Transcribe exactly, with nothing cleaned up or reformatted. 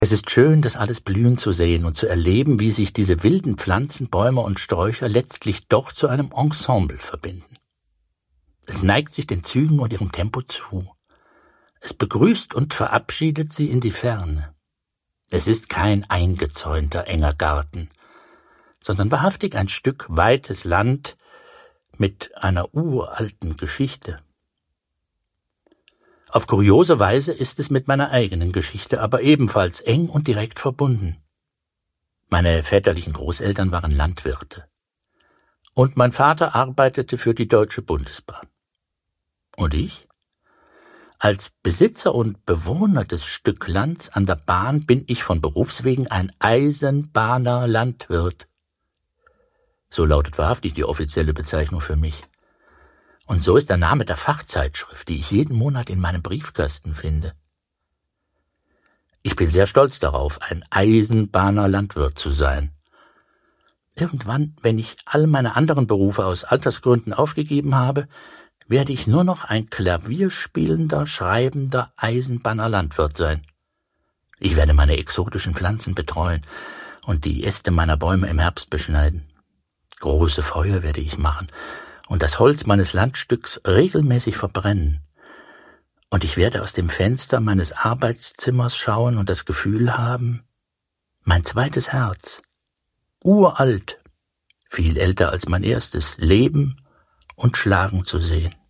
Es ist schön, das alles blühen zu sehen und zu erleben, wie sich diese wilden Pflanzen, Bäume und Sträucher letztlich doch zu einem Ensemble verbinden. Es neigt sich den Zügen und ihrem Tempo zu. Es begrüßt und verabschiedet sie in die Ferne. Es ist kein eingezäunter, enger Garten, sondern wahrhaftig ein Stück weites Land mit einer uralten Geschichte. Auf kuriose Weise ist es mit meiner eigenen Geschichte aber ebenfalls eng und direkt verbunden. Meine väterlichen Großeltern waren Landwirte. Und mein Vater arbeitete für die Deutsche Bundesbahn. Und ich? Als Besitzer und Bewohner des Stück Lands an der Bahn bin ich von Berufswegen ein Eisenbahner Landwirt. So lautet wahrhaftig die offizielle Bezeichnung für mich. Und so ist der Name der Fachzeitschrift, die ich jeden Monat in meinem Briefkasten finde. Ich bin sehr stolz darauf, ein Eisenbahner Landwirt zu sein. Irgendwann, wenn ich all meine anderen Berufe aus Altersgründen aufgegeben habe, werde ich nur noch ein klavierspielender, schreibender Eisenbahner Landwirt sein. Ich werde meine exotischen Pflanzen betreuen und die Äste meiner Bäume im Herbst beschneiden. Große Feuer werde ich machen und das Holz meines Landstücks regelmäßig verbrennen. Und ich werde aus dem Fenster meines Arbeitszimmers schauen und das Gefühl haben, mein zweites Herz, uralt, viel älter als mein erstes, leben und schlagen zu sehen.